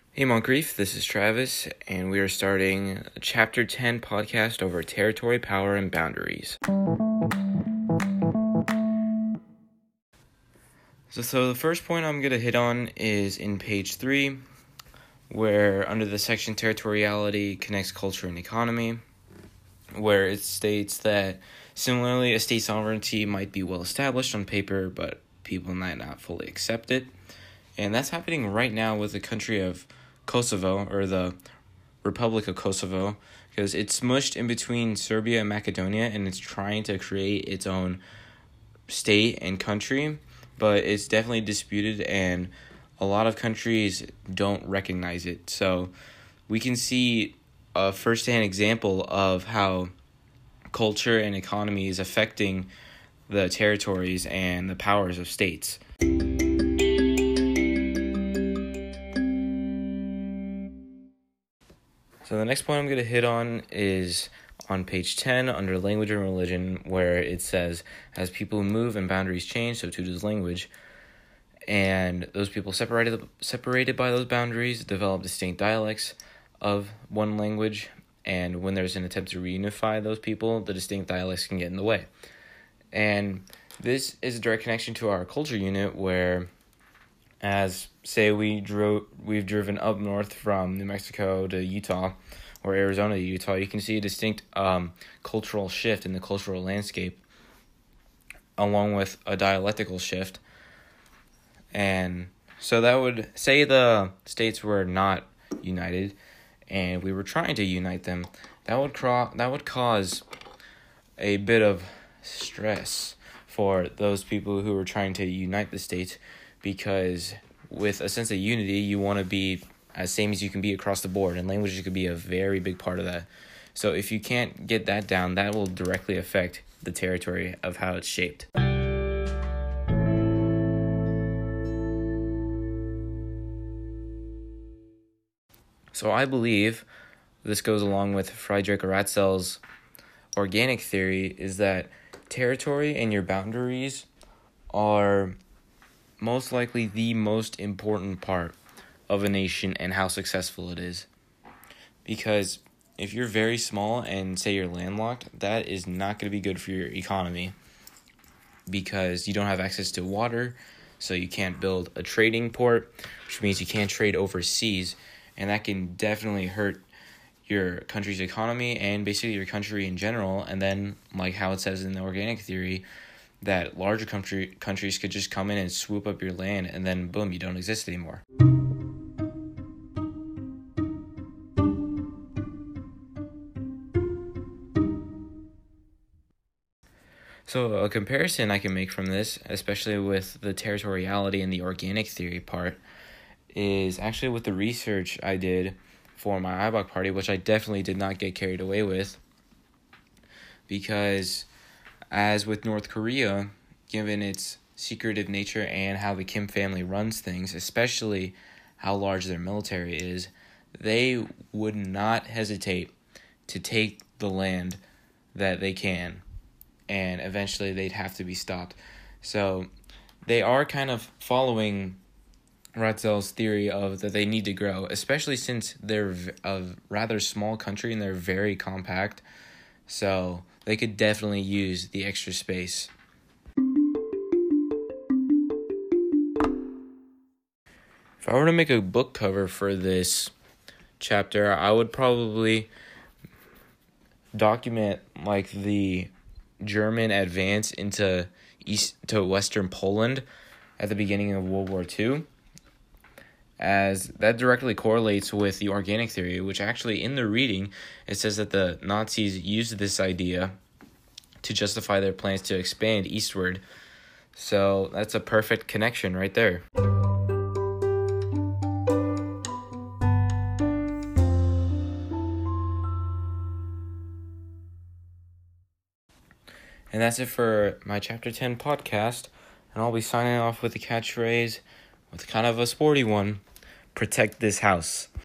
Hey Moncrief, this is Travis, and we are starting a Chapter 10 podcast over territory, power, and boundaries. So the first point I'm going to hit on is in page 3, where under the section Territoriality connects culture and economy, where it states that similarly a state sovereignty might be well established on paper, but people might not fully accept it. And that's happening right now with the country of Kosovo, or the Republic of Kosovo, because it's smushed in between Serbia and Macedonia, and it's trying to create its own state and country, but it's definitely disputed, and a lot of countries don't recognize it. So we can see a first-hand example of how culture and economy is affecting the territories and the powers of states. So the next point I'm going to hit on is on page 10 under language and religion, where it says, as people move and boundaries change, so too does language. And those people separated by those boundaries develop distinct dialects of one language. And when there's an attempt to reunify those people, the distinct dialects can get in the way. And this is a direct connection to our culture unit, where as say we've driven up north from New Mexico to Utah, or Arizona to Utah, you can see a distinct cultural shift in the cultural landscape, along with a dialectical shift. And so that would say the states were not united, and we were trying to unite them. That would cause a bit of stress for those people who were trying to unite the states, because with a sense of unity, you want to be as same as you can be across the board, and language could be a very big part of that. So if you can't get that down, that will directly affect the territory of how it's shaped. So I believe this goes along with Friedrich Ratzel's organic theory, is that territory and your boundaries are most likely the most important part of a nation and how successful it is. Because if you're very small and say you're landlocked, that is not going to be good for your economy, because you don't have access to water, so you can't build a trading port, which means you can't trade overseas, and that can definitely hurt your country's economy and basically your country in general. And then, like how it says in the organic theory, that larger countries could just come in and swoop up your land, and then boom, you don't exist anymore. So a comparison I can make from this, especially with the territoriality and the organic theory part, is actually with the research I did for my IBOC party, which I definitely did not get carried away with, because as with North Korea, given its secretive nature and how the Kim family runs things, especially how large their military is, they would not hesitate to take the land that they can, and eventually they'd have to be stopped. So they are kind of following Ratzel's theory of that they need to grow, especially since they're a rather small country and they're very compact. So they could definitely use the extra space. If I were to make a book cover for this chapter, I would probably document like the German advance into Western Poland at the beginning of World War II, as that directly correlates with the organic theory, which actually in the reading, it says that the Nazis used this idea to justify their plans to expand eastward. So that's a perfect connection right there. And that's it for my Chapter 10 podcast, and I'll be signing off with a catchphrase, with kind of a sporty one: protect this house.